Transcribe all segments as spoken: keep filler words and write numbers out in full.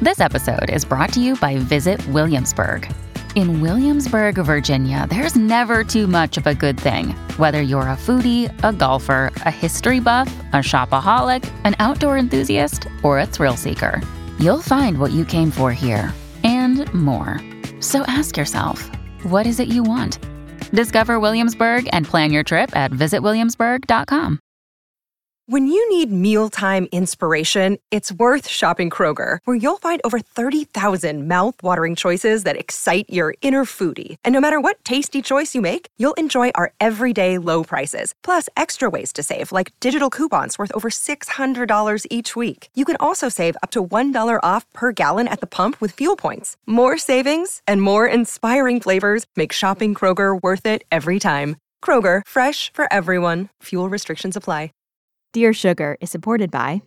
This episode is brought to you by Visit Williamsburg. In Williamsburg, Virginia, there's never too much of a good thing. Whether you're a foodie, a golfer, a history buff, a shopaholic, an outdoor enthusiast, or a thrill seeker, you'll find what you came for here and more. So ask yourself, what is it you want? Discover Williamsburg and plan your trip at visit williamsburg dot com. When you need mealtime inspiration, it's worth shopping Kroger, where you'll find over thirty thousand mouth-watering choices that excite your inner foodie. And no matter what tasty choice you make, you'll enjoy our everyday low prices, plus extra ways to save, like digital coupons worth over six hundred dollars each week. You can also save up to one dollar off per gallon at the pump with fuel points. More savings and more inspiring flavors make shopping Kroger worth it every time. Kroger, fresh for everyone. Fuel restrictions apply. Dear Sugar is supported by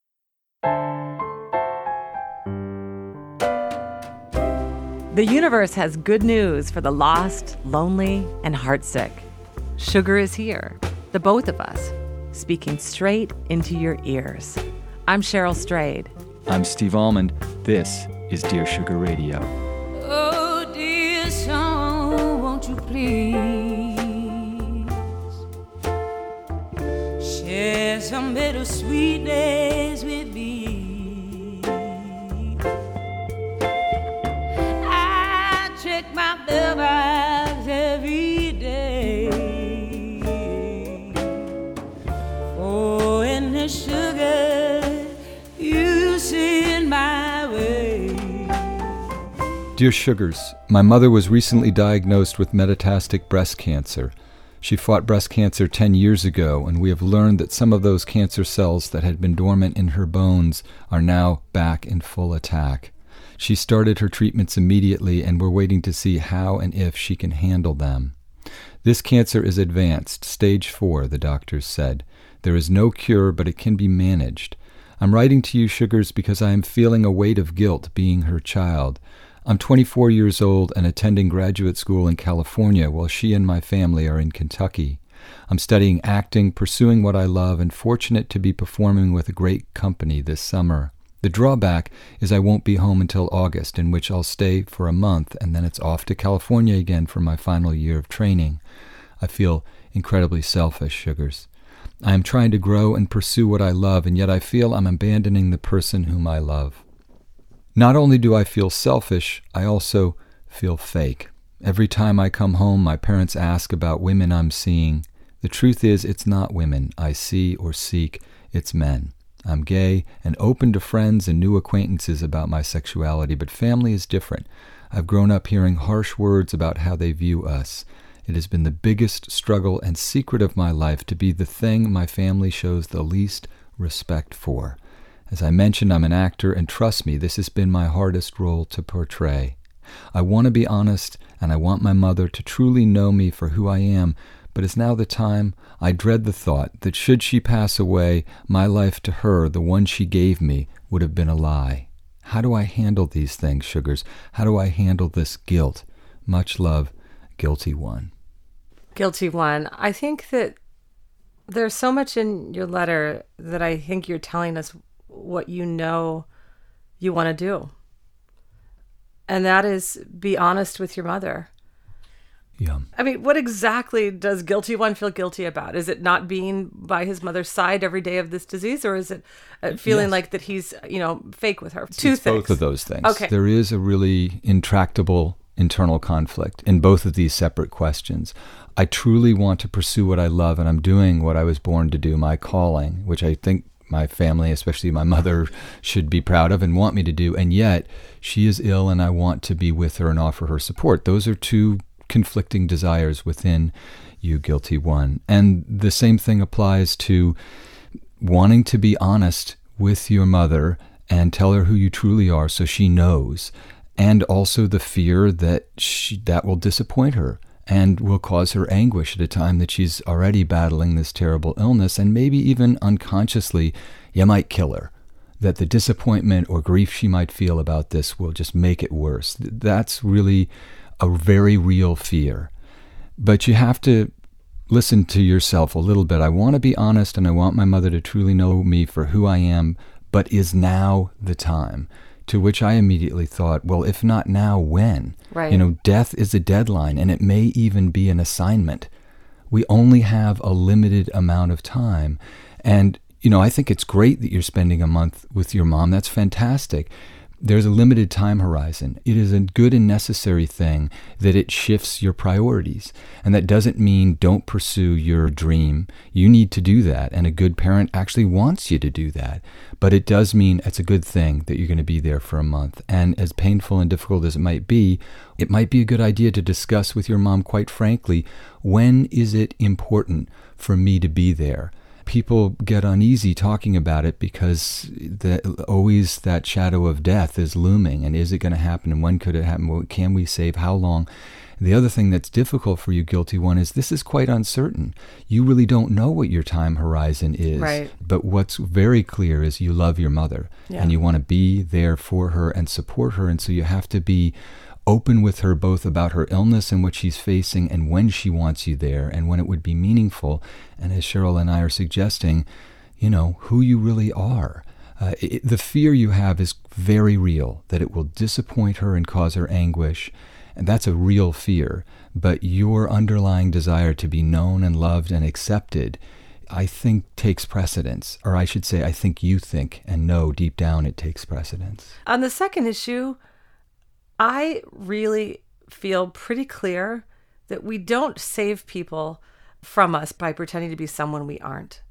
The universe has good news for the lost, lonely, and heartsick. Sugar is here, the both of us, speaking straight into your ears. I'm Cheryl Strayed. I'm Steve Almond. This is Dear Sugar Radio. Oh, dear song, won't you please share some bittersweet days with me? I check my mailbox every day for any sugar you send my way. Dear Sugars, my mother was recently diagnosed with metastatic breast cancer. She fought breast cancer ten years ago, and we have learned that some of those cancer cells that had been dormant in her bones are now back in full attack. She started her treatments immediately, and we're waiting to see how and if she can handle them. This cancer is advanced, stage four, the doctors said. There is no cure, but it can be managed. I'm writing to you, Sugars, because I am feeling a weight of guilt being her child. I'm twenty-four years old and attending graduate school in California while she and my family are in Kentucky. I'm studying acting, pursuing what I love, and fortunate to be performing with a great company this summer. The drawback is I won't be home until August, in which I'll stay for a month, and then it's off to California again for my final year of training. I feel incredibly selfish, Sugars. I am trying to grow and pursue what I love, and yet I feel I'm abandoning the person whom I love. Not only do I feel selfish, I also feel fake. Every time I come home, my parents ask about women I'm seeing. The truth is, it's not women I see or seek, it's men. I'm gay and open to friends and new acquaintances about my sexuality, but family is different. I've grown up hearing harsh words about how they view us. It has been the biggest struggle and secret of my life to be the thing my family shows the least respect for. As I mentioned, I'm an actor, and trust me, this has been my hardest role to portray. I want to be honest, and I want my mother to truly know me for who I am, but is now the time? I dread the thought that should she pass away, my life to her, the one she gave me, would have been a lie. How do I handle these things, Sugars? How do I handle this guilt? Much love, Guilty One. Guilty One. I think that there's so much in your letter that I think you're telling us what you know you want to do. And that is be honest with your mother. Yeah. I mean, what exactly does Guilty One feel guilty about? Is it not being by his mother's side every day of this disease, or is it uh, feeling yes. like that he's, you know, fake with her? Two it's things. Both of those things. Okay. There is a really intractable internal conflict in both of these separate questions. I truly want to pursue what I love, and I'm doing what I was born to do, my calling, which I think my family, especially my mother, should be proud of and want me to do. And yet she is ill and I want to be with her and offer her support. Those are two conflicting desires within you, Guilty One. And the same thing applies to wanting to be honest with your mother and tell her who you truly are so she knows. And also the fear that she, that will disappoint her and will cause her anguish at a time that she's already battling this terrible illness, and maybe even unconsciously, you might kill her. That the disappointment or grief she might feel about this will just make it worse. That's really a very real fear. But you have to listen to yourself a little bit. I want to be honest, and I want my mother to truly know me for who I am, but is now the time? To which I immediately thought, well, if not now, when? Right. You know, death is a deadline, and it may even be an assignment. We only have a limited amount of time. And, you know, I think it's great that you're spending a month with your mom. That's fantastic. There's a limited time horizon. It is a good and necessary thing that it shifts your priorities. And that doesn't mean don't pursue your dream. You need to do that, and a good parent actually wants you to do that. But it does mean it's a good thing that you're going to be there for a month. And as painful and difficult as it might be, it might be a good idea to discuss with your mom, quite frankly, when is it important for me to be there? People get uneasy talking about it because the, always that shadow of death is looming. And is it going to happen? And when could it happen? What can we save? How long? The other thing that's difficult for you, guilty one, is this is quite uncertain. You really don't know what your time horizon is. Right. But what's very clear is you love your mother, yeah. and you want to be there for her and support her. And so you have to be open with her both about her illness and what she's facing and when she wants you there and when it would be meaningful. And as Cheryl and I are suggesting, you know, who you really are. Uh, it, the fear you have is very real, that it will disappoint her and cause her anguish. And that's a real fear. But your underlying desire to be known and loved and accepted, I think, takes precedence. Or I should say, I think you think and know deep down it takes precedence. On the second issue, I really feel pretty clear that we don't save people from us by pretending to be someone we aren't.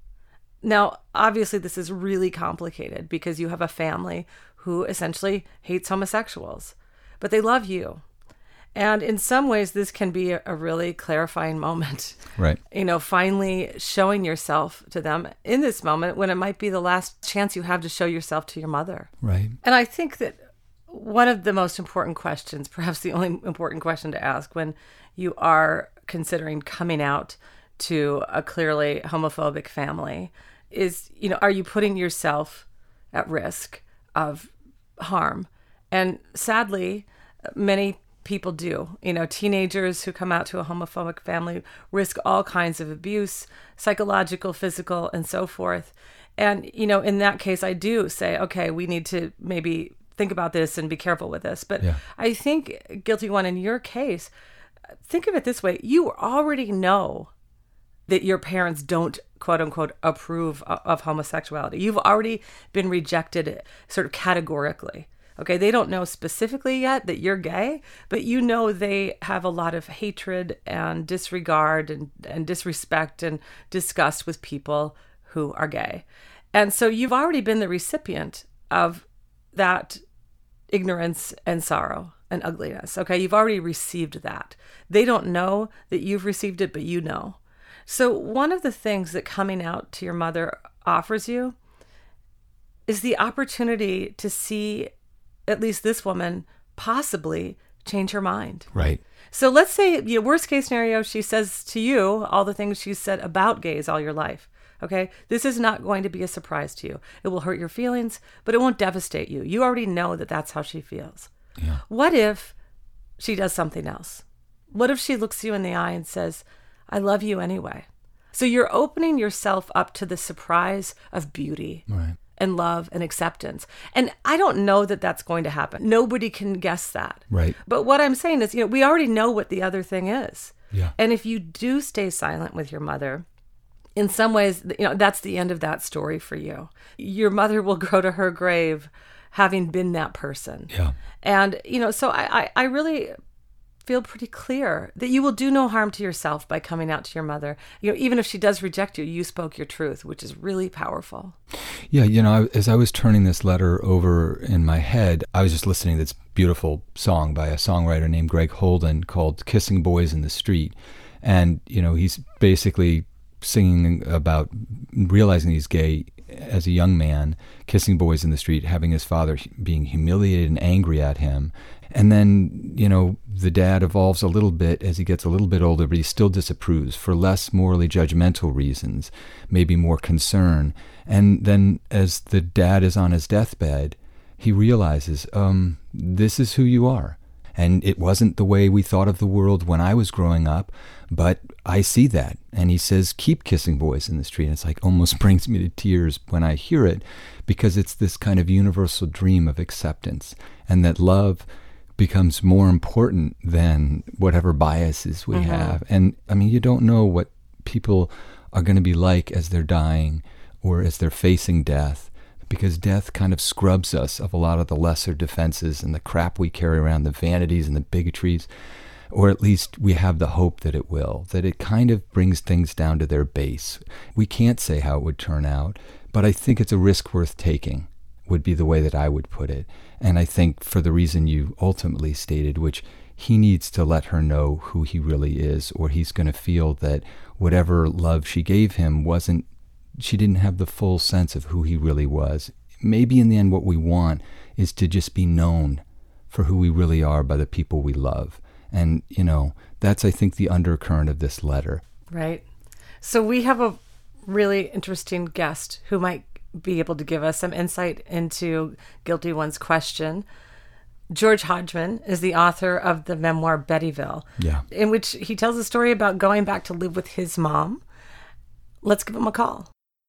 Now, obviously, this is really complicated because you have a family who essentially hates homosexuals, but they love you. And in some ways, this can be a, a really clarifying moment. Right. You know, finally showing yourself to them in this moment when it might be the last chance you have to show yourself to your mother. Right. And I think that one of the most important questions, perhaps the only important question to ask when you are considering coming out to a clearly homophobic family is, you know, are you putting yourself at risk of harm? And sadly, many people do. You know, teenagers who come out to a homophobic family risk all kinds of abuse, psychological, physical, and so forth. And, you know, in that case, I do say, okay, we need to maybe think about this and be careful with this. But yeah. I think, guilty one, in your case, think of it this way. You already know that your parents don't, quote unquote, approve of, of homosexuality. You've already been rejected sort of categorically. Okay, they don't know specifically yet that you're gay, but you know they have a lot of hatred and disregard and, and disrespect and disgust with people who are gay. And so you've already been the recipient of that ignorance and sorrow and ugliness. Okay, you've already received that. They don't know that you've received it, but you know. So one of the things that coming out to your mother offers you is the opportunity to see at least this woman possibly change her mind. Right. So let's say, you know, worst case scenario, she says to you all the things she's said about gays all your life. Okay, this is not going to be a surprise to you. It will hurt your feelings, but it won't devastate you. You already know that that's how she feels. Yeah. What if she does something else? What if she looks you in the eye and says, I love you anyway? So you're opening yourself up to the surprise of beauty. Right. And love and acceptance. And I don't know that that's going to happen. Nobody can guess that. Right. But what I'm saying is, you know, we already know what the other thing is. Yeah. And if you do stay silent with your mother, in some ways, you know, that's the end of that story for you. Your mother will go to her grave having been that person. Yeah. And, you know, so I, I, I really feel pretty clear that you will do no harm to yourself by coming out to your mother. You know, even if she does reject you, you spoke your truth, which is really powerful. Yeah, you know, as I was turning this letter over in my head, I was just listening to this beautiful song by a songwriter named Greg Holden called Kissing Boys in the Street. And, you know, he's basically singing about realizing he's gay as a young man, kissing boys in the street, having his father being humiliated and angry at him. And then, you know, the dad evolves a little bit as he gets a little bit older, but he still disapproves for less morally judgmental reasons, maybe more concern. And then as the dad is on his deathbed, he realizes, um, this is who you are. And it wasn't the way we thought of the world when I was growing up, but I see that. And he says, keep kissing boys in the street. And it's like almost brings me to tears when I hear it, because it's this kind of universal dream of acceptance, and that love becomes more important than whatever biases we mm-hmm. have. And I mean, you don't know what people are going to be like as they're dying or as they're facing death, because death kind of scrubs us of a lot of the lesser defenses and the crap we carry around, the vanities and the bigotries, or at least we have the hope that it will, that it kind of brings things down to their base. We can't say how it would turn out, but I think it's a risk worth taking, would be the way that I would put it. And I think for the reason you ultimately stated, which he needs to let her know who he really is, or he's going to feel that whatever love she gave him wasn't, she didn't have the full sense of who he really was. Maybe in the end what we want is to just be known for who we really are by the people we love. And, you know, that's, I think, the undercurrent of this letter. Right. So we have a really interesting guest who might be able to give us some insight into Guilty One's question. George Hodgman is the author of the memoir Bettyville, yeah. in which he tells a story about going back to live with his mom. Let's give him a call.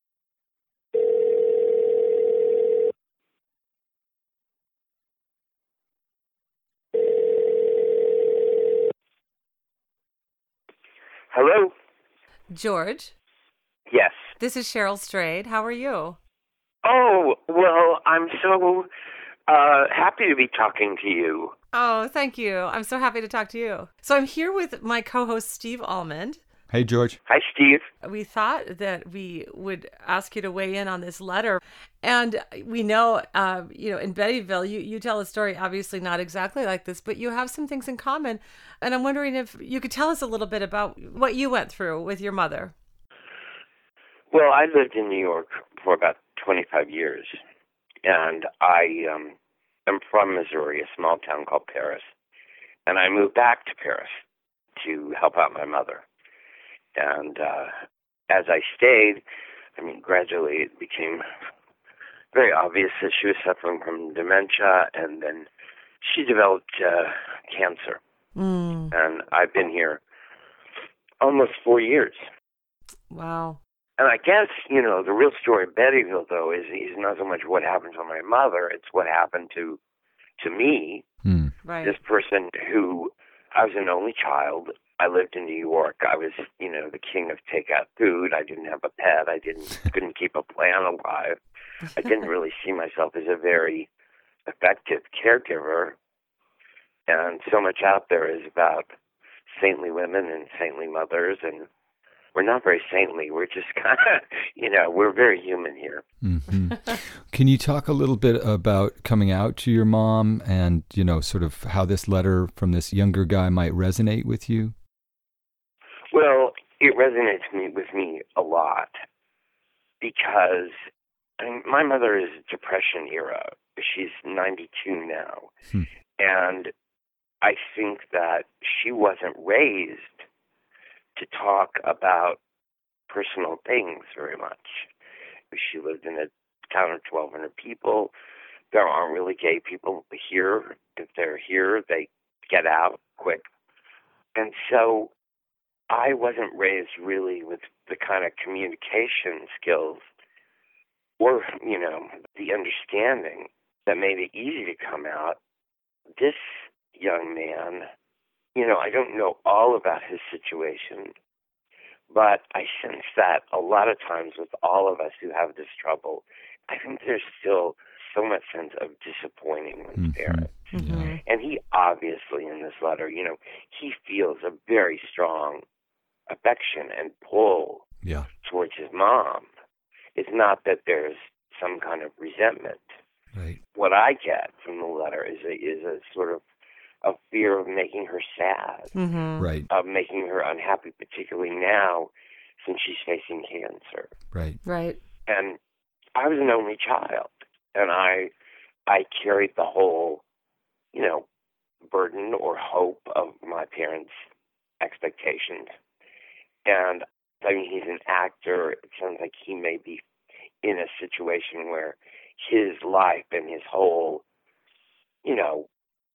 Hello? George? Yes. This is Cheryl Strayed. How are you? Oh, well, I'm so uh, happy to be talking to you. Oh, thank you. I'm so happy to talk to you. So I'm here with my co-host, Steve Almond. Hey, George. Hi, Steve. We thought that we would ask you to weigh in on this letter. And we know, uh, you know, in Bettyville, you, you tell a story, obviously not exactly like this, but you have some things in common. And I'm wondering if you could tell us a little bit about what you went through with your mother. Well, I lived in New York for about twenty-five years. And I um, am from Missouri, a small town called Paris. And I moved back to Paris to help out my mother. And uh, as I stayed, I mean, gradually it became very obvious that she was suffering from dementia, and then she developed uh, cancer. Mm. And I've been here almost four years. Wow. And I guess, you know, the real story of Bettyville, though, is, is not so much what happened to my mother, it's what happened to to me, mm. right. This person who, I was an only child. I lived in New York. I was, you know, the king of takeout food. I didn't have a pet. I didn't couldn't keep a plant alive. I didn't really see myself as a very effective caregiver. And so much out there is about saintly women and saintly mothers, and we're not very saintly. We're just kind of, you know, we're very human here. Mm-hmm. Can you talk a little bit about coming out to your mom and, you know, sort of how this letter from this younger guy might resonate with you? Well, it resonates me, with me a lot because I mean, my mother is Depression era. She's ninety-two now. Hmm. And I think that she wasn't raised to talk about personal things very much. She lived in a town of twelve hundred people. There aren't really gay people here. If they're here, they get out quick. And so I wasn't raised really with the kind of communication skills or, you know, the understanding that made it easy to come out. This young man, you know, I don't know all about his situation, but I sense that a lot of times with all of us who have this trouble, I think there's still so much sense of disappointing one's Mm-hmm. parents. Mm-hmm. And he obviously, in this letter, you know, he feels a very strong affection and pull Yeah. towards his mom. It's not that there's some kind of resentment. Right. What I get from the letter is a, is a sort of a fear of making her sad, Mm-hmm. Right. of making her unhappy, particularly now since she's facing cancer. Right. Right. And I was an only child, and I I carried the whole, you know, burden or hope of my parents' expectations. And I mean, he's an actor. It sounds like he may be in a situation where his life and his whole, you know,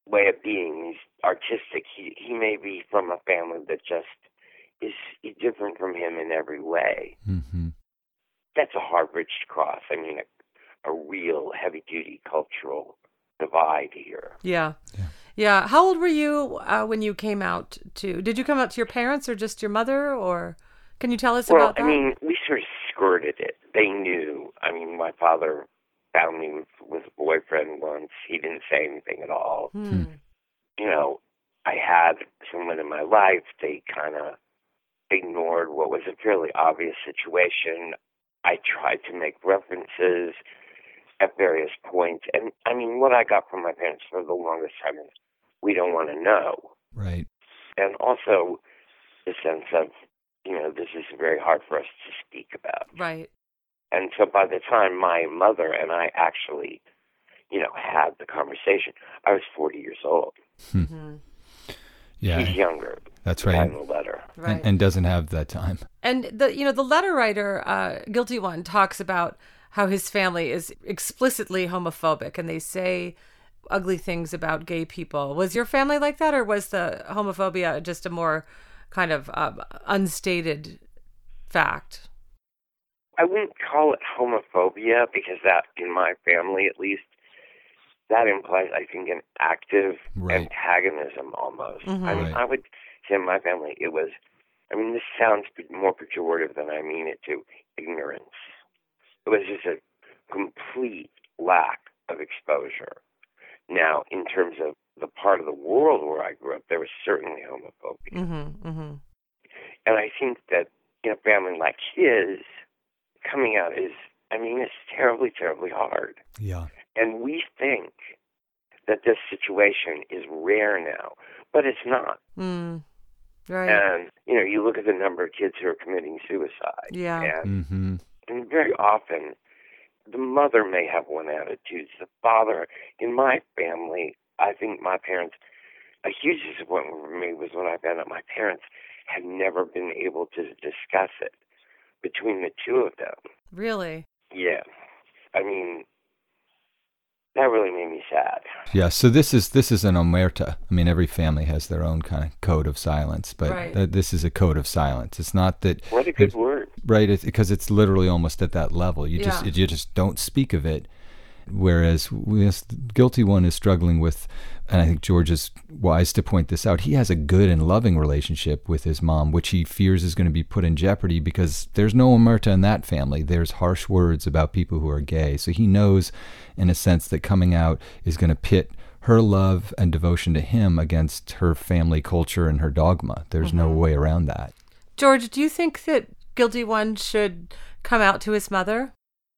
way of being. He's artistic. He he may be from a family that just is different from him in every way. Mm-hmm. That's a hard bridge to cross. I mean, a, a real heavy-duty cultural divide here. Yeah. Yeah. Yeah. How old were you uh, when you came out to, did you come out to your parents or just your mother, or can you tell us Well, about that? I mean, we sort of skirted it. They knew. I mean, my father found me with, with a boyfriend once. He didn't say anything at all. Hmm. You know, I had someone in my life. They kind of ignored what was a fairly obvious situation. I tried to make references at various points. And, I mean, what I got from my parents for the longest time is, we don't want to know. Right. And also the sense of, you know, this is very hard for us to speak about. Right. And so by the time my mother and I actually, you know, had the conversation, I was forty years old. Mm-hmm. Yeah. He's younger. That's the guy right. in the letter. Right. And, and doesn't have that time. And the you know the letter writer, uh, Guilty One, talks about how his family is explicitly homophobic, and they say ugly things about gay people. Was your family like that, or was the homophobia just a more kind of uh, unstated fact? I wouldn't call it homophobia because that, in my family at least, that implies, I think, an active Right. antagonism almost. Mhm. I mean, Right. I would say in my family it was, I mean, this sounds more pejorative than I mean it to, ignorance. It was just a complete lack of exposure. Now, in terms of the part of the world where I grew up, there was certainly homophobia. Mm-hmm. Mm-hmm. And I think that in a family like his, coming out is, I mean, it's terribly, terribly hard. Yeah. And we think that this situation is rare now, but it's not. Mm. Right. And, you know, you look at the number of kids who are committing suicide. Yeah. And, Mm-hmm. and very often, the mother may have one attitude. The father, in my family, I think my parents, a huge disappointment for me was when I found out my parents had never been able to discuss it between the two of them. Really? Yeah. I mean, that really made me sad. Yeah, so this is this is an omerta. I mean, every family has their own kind of code of silence, but Right. th- this is a code of silence. It's not that What a good there's- word. right? It's, because it's literally almost at that level. You just Yeah. you just don't speak of it. Whereas we, this Guilty One is struggling with, and I think George is wise to point this out, he has a good and loving relationship with his mom, which he fears is going to be put in jeopardy because there's no omerta in that family. There's harsh words about people who are gay. So he knows, in a sense, that coming out is going to pit her love and devotion to him against her family culture and her dogma. There's Mm-hmm. no way around that. George, do you think that Guilty One should come out to his mother?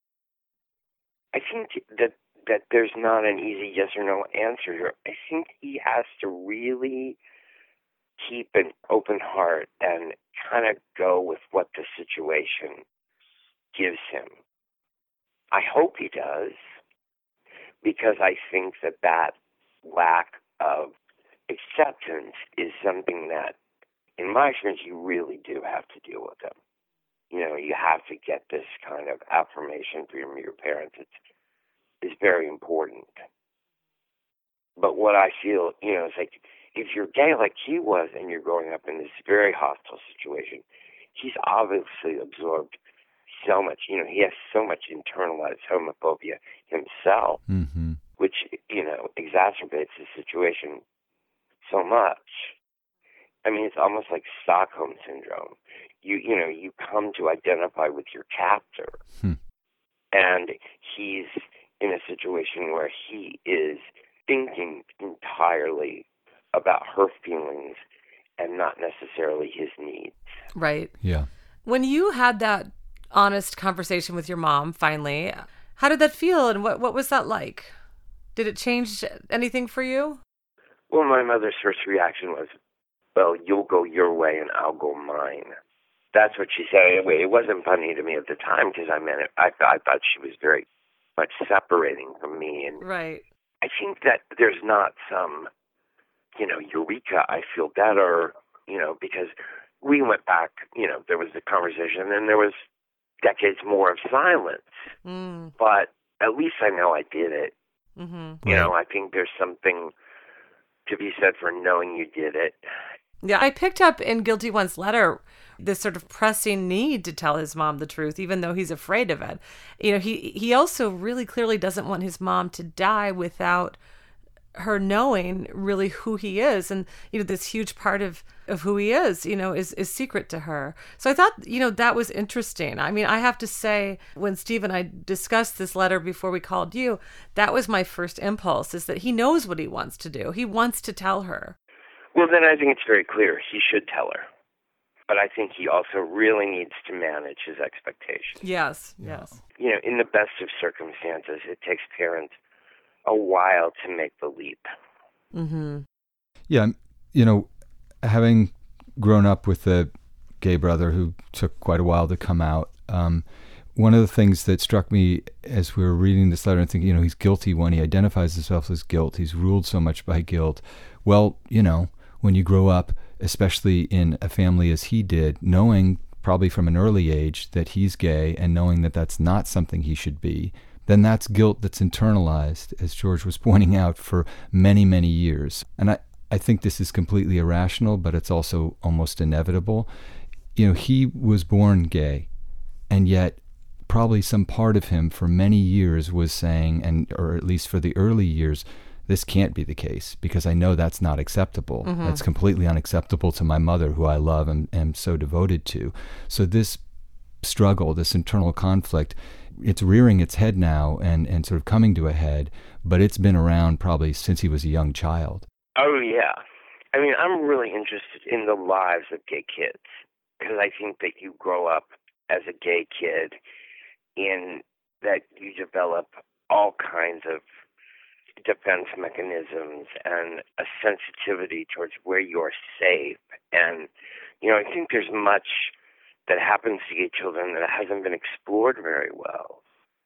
I think that that there's not an easy yes or no answer here. I think he has to really keep an open heart and kind of go with what the situation gives him. I hope he does, because I think that that lack of acceptance is something that, in my experience, you really do have to deal with them. You know, you have to get this kind of affirmation from your parents. It's is very important. But what I feel, you know, is like, if you're gay like he was and you're growing up in this very hostile situation, he's obviously absorbed so much, you know, he has so much internalized homophobia himself, Mm-hmm. which, you know, exacerbates the situation so much. I mean, it's almost like Stockholm Syndrome. You, you know, you come to identify with your captor. Hmm. And he's in a situation where he is thinking entirely about her feelings and not necessarily his needs. Right. Yeah. When you had that honest conversation with your mom, finally, how did that feel, and what, what was that like? Did it change anything for you? Well, my mother's first reaction was, well, you'll go your way and I'll go mine. That's what she said. Anyway, it wasn't funny to me at the time because I meant it. I, I thought she was very much separating from me. And Right. I think that there's not some, you know, eureka, I feel better, you know, because we went back, you know, there was the conversation and there was decades more of silence. Mm. But at least I know I did it. Mm-hmm. You Right. know, I think there's something to be said for knowing you did it. Yeah, I picked up in Guilty One's letter this sort of pressing need to tell his mom the truth, even though he's afraid of it. You know, he he also really clearly doesn't want his mom to die without her knowing really who he is. And, you know, this huge part of, of who he is, you know, is, is secret to her. So I thought, you know, that was interesting. I mean, I have to say, when Steve and I discussed this letter before we called you, that was my first impulse, is that he knows what he wants to do. He wants to tell her. Well, then I think it's very clear he should tell her. But I think he also really needs to manage his expectations. Yes, yes. You know, in the best of circumstances, it takes parents a while to make the leap. Mm-hmm. Yeah, you know, having grown up with a gay brother who took quite a while to come out, um, one of the things that struck me as we were reading this letter and thinking, you know, he's guilty when he identifies himself as guilt. He's ruled so much by guilt. Well, you know, when you grow up, especially in a family as he did, knowing probably from an early age that he's gay and knowing that that's not something he should be, then that's guilt that's internalized, as George was pointing out, for many, many years. And I, I think this is completely irrational, but it's also almost inevitable. You know, he was born gay, and yet probably some part of him for many years was saying, and or at least for the early years, this can't be the case because I know that's not acceptable. Mm-hmm. That's completely unacceptable to my mother, who I love and am so devoted to. So this struggle, this internal conflict, it's rearing its head now and, and sort of coming to a head, but it's been around probably since he was a young child. Oh, yeah. I mean, I'm really interested in the lives of gay kids because I think that you grow up as a gay kid in that you develop all kinds of defense mechanisms and a sensitivity towards where you're safe. And, you know, I think there's much that happens to gay children that hasn't been explored very well.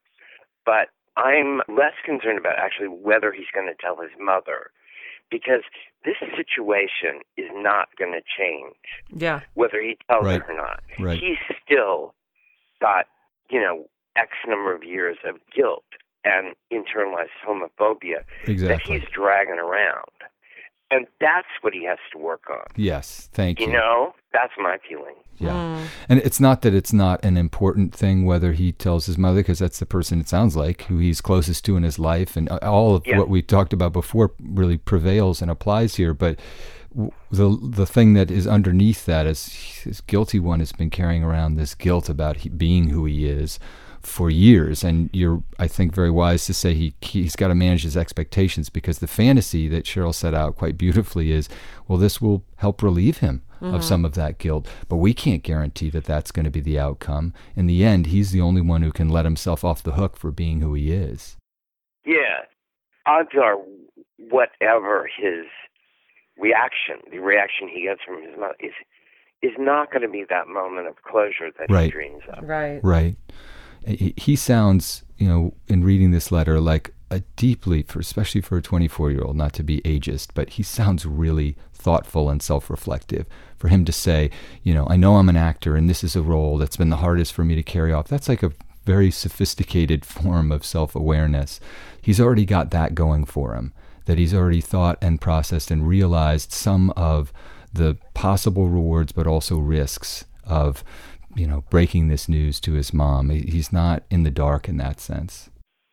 But I'm less concerned about actually whether he's going to tell his mother, because this situation is not going to change. Yeah. Whether he tells right. her or not. Right. He's still got, you know, X number of years of guilt and internalized homophobia exactly. that he's dragging around. And that's what he has to work on. Yes, thank you. You know, that's my feeling. Yeah. Mm. And it's not that it's not an important thing whether he tells his mother, because that's the person, it sounds like, who he's closest to in his life. And all of yeah. what we talked about before really prevails and applies here. But the the thing that is underneath that is his guilty one has been carrying around this guilt about he, being who he is for years. And you're, I think, very wise to say he he's got to manage his expectations, because the fantasy that Cheryl set out quite beautifully is, well, this will help relieve him mm-hmm. of some of that guilt. But we can't guarantee that that's going to be the outcome. In the end, he's the only one who can let himself off the hook for being who he is. Yeah. Odds are whatever his reaction, the reaction he gets from his mother, is, is not going to be that moment of closure that right. he dreams of. Right. Right. He sounds, you know, in reading this letter, like a deeply, for especially for a twenty-four-year-old, not to be ageist, but he sounds really thoughtful and self-reflective. For him to say, you know, I know I'm an actor and this is a role that's been the hardest for me to carry off. That's like a very sophisticated form of self-awareness. He's already got that going for him, that he's already thought and processed and realized some of the possible rewards, but also risks of, you know, breaking this news to his mom. He's not in the dark in that sense.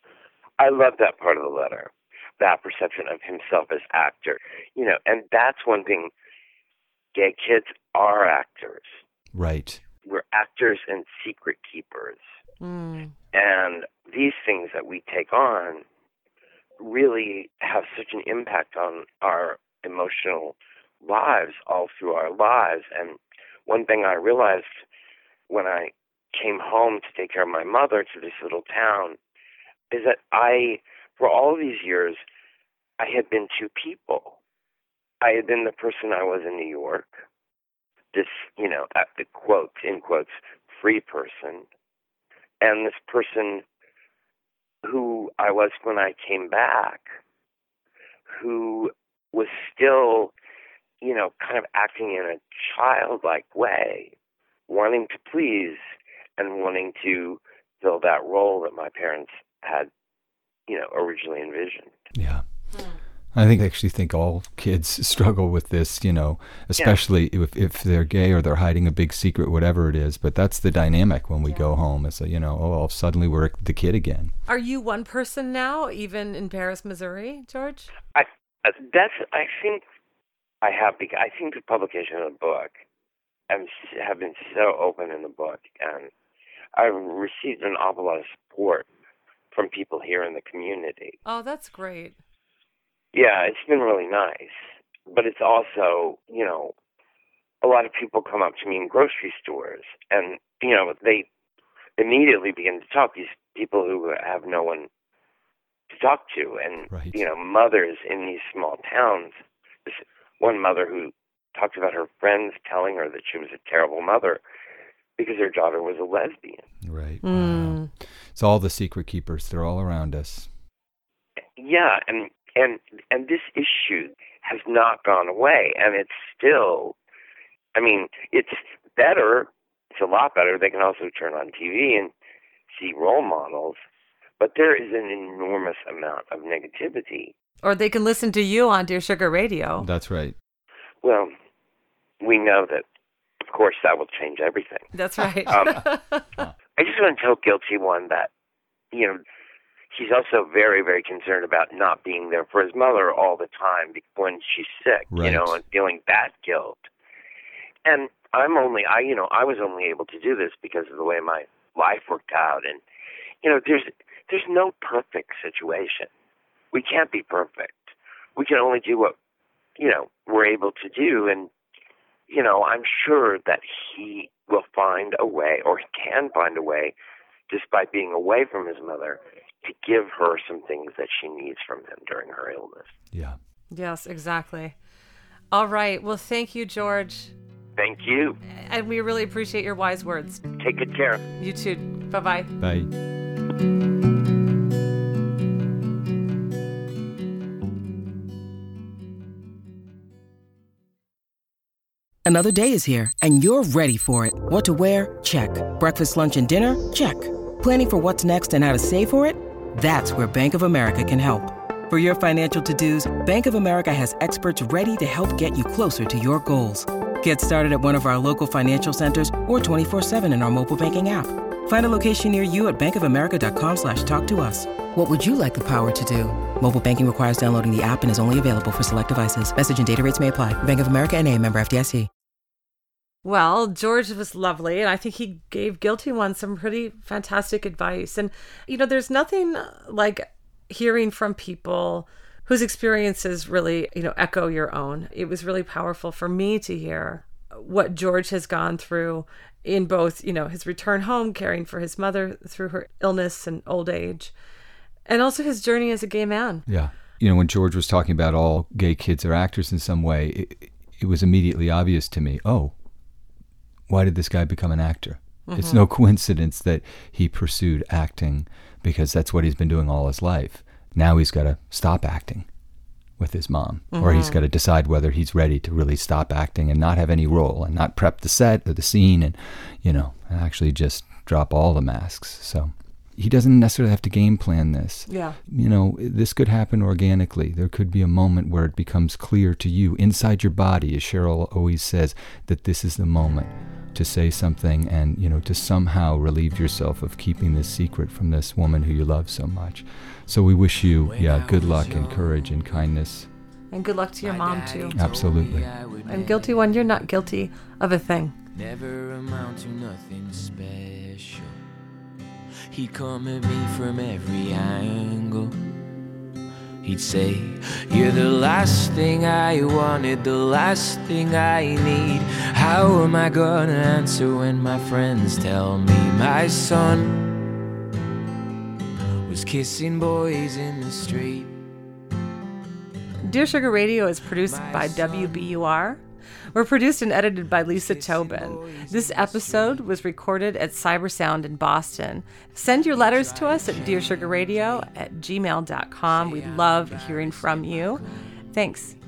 I love that part of the letter, that perception of himself as actor. You know, and that's one thing, gay kids are actors. Right. We're actors and secret keepers. Mm. And these things that we take on really have such an impact on our emotional lives all through our lives. And one thing I realized when I came home to take care of my mother to this little town is that I, for all these years, I had been two people. I had been the person I was in New York, this, you know, at the quotes, in quotes, free person, and this person who I was when I came back, who was still, you know, kind of acting in a childlike way, wanting to please and wanting to fill that role that my parents had, you know, originally envisioned. Yeah. I think I actually think all kids struggle with this, you know, especially yeah. if, if they're gay or they're hiding a big secret, whatever it is. But that's the dynamic when we yeah. go home. It's a, you know, oh, suddenly we're the kid again. Are you one person now, even in Paris, Missouri, George? I that's I think I have because I think the publication of the book and have been so open in the book, and I've received an awful lot of support from people here in the community. Oh, that's great. Yeah, it's been really nice. But it's also, you know, a lot of people come up to me in grocery stores and, you know, they immediately begin to talk. These people who have no one to talk to. And, right. you know, mothers in these small towns. This one mother who talked about her friends telling her that she was a terrible mother because her daughter was a lesbian. Right. Mm. Wow. It's all the secret keepers. They're all around us. Yeah, and And and this issue has not gone away, and it's still, I mean, it's better, it's a lot better. They can also turn on T V and see role models, but there is an enormous amount of negativity. Or they can listen to you on Dear Sugar Radio. That's right. Well, we know that, of course, that will change everything. That's right. um, I just want to tell Guilty One that, you know, he's also very, very concerned about not being there for his mother all the time when she's sick, right. you know, and feeling that guilt. And I'm only, I, you know, I was only able to do this because of the way my life worked out. And, you know, there's, there's no perfect situation. We can't be perfect. We can only do what, you know, we're able to do. And, you know, I'm sure that he will find a way, or he can find a way, despite being away from his mother, to give her some things that she needs from him during her illness. Yeah. Yes, exactly. All right. Well, thank you, George. Thank you. And we really appreciate your wise words. Take good care. You too. Bye-bye. Bye. Another day is here, and you're ready for it. What to wear? Check. Breakfast, lunch, and dinner? Check. Planning for what's next and how to save for it? That's where Bank of America can help. For your financial to-dos, Bank of America has experts ready to help get you closer to your goals. Get started at one of our local financial centers or twenty-four seven in our mobile banking app. Find a location near you at bankofamerica.com slash talk to us. What would you like the power to do? Mobile banking requires downloading the app and is only available for select devices. Message and data rates may apply. Bank of America N A, member F D I C. Well, George was lovely, and I think he gave Guilty One some pretty fantastic advice. And, you know, there's nothing like hearing from people whose experiences really, you know, echo your own. It was really powerful for me to hear what George has gone through in both, you know, his return home, caring for his mother through her illness and old age, and also his journey as a gay man. Yeah. You know, when George was talking about all gay kids are actors in some way, it, it was immediately obvious to me, oh, why did this guy become an actor? Mm-hmm. It's no coincidence that he pursued acting because that's what he's been doing all his life. Now he's got to stop acting with his mom, mm-hmm. or he's got to decide whether he's ready to really stop acting and not have any role and not prep the set or the scene and, you know, actually just drop all the masks. So he doesn't necessarily have to game plan this. Yeah. You know, this could happen organically. There could be a moment where it becomes clear to you inside your body, as Cheryl always says, that this is the moment to say something and, you know, to somehow relieve yourself of keeping this secret from this woman who you love so much. So we wish you, yeah, good luck and courage and kindness. And good luck to your mom, too. Absolutely. And Guilty One, you're not guilty of a thing. Never amount to nothing special. He'd come at me from every angle. He'd say, you're the last thing I wanted, the last thing I need. How am I gonna answer when my friends tell me my son was kissing boys in the street? Dear Sugar Radio is produced by W B U R. We're produced and edited by Lisa Tobin. This episode was recorded at Cybersound in Boston. Send your letters to us at dear sugar radio at gmail dot com. We love hearing from you. Thanks.